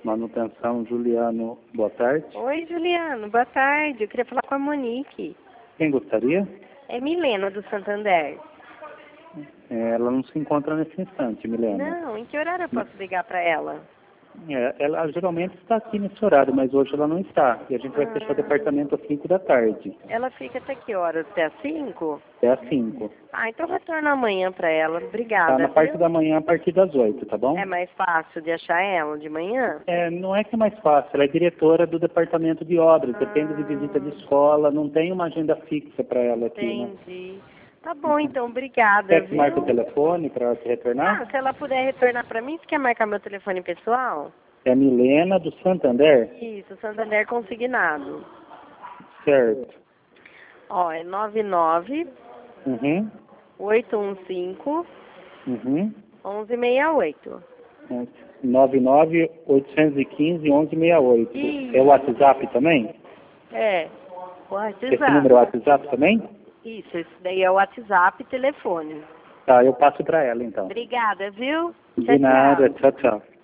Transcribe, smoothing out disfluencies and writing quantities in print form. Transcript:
Manutenção Juliano, boa tarde. Oi, Juliano, boa tarde. Eu queria falar com a Monique. Quem gostaria? É Milena, do Santander. Ela não se encontra nesse instante, Milena. Não, em que horário eu posso ligar para ela? Ela geralmente está aqui nesse horário, mas hoje ela não está. E a gente vai fechar o departamento às 5 da tarde. Ela fica até que horas? Até às 5? Até às 5. Ah, então retorno amanhã para ela. Obrigada. Tá na parte viu? da manhã a partir das 8, tá bom? É mais fácil de achar ela de manhã? Não é que é mais fácil, ela é diretora do departamento de obras, depende de visita de escola, não tem uma agenda fixa para ela aqui, né? Entendi. Tá bom, então, obrigada, Quer que viu? marque o telefone para ela te retornar? Se ela puder retornar para mim, você quer marcar meu telefone pessoal? É a Milena do Santander? Isso, Santander consignado. Certo. Ó, é 99 Uhum. 815 Uhum. 1168. 99-815-1168. Isso. É o WhatsApp também? É, o Esse WhatsApp. número é o WhatsApp também? Isso, esse daí é o WhatsApp e telefone. Tá, eu passo para ela então. Obrigada, viu? De nada, tchau, tchau.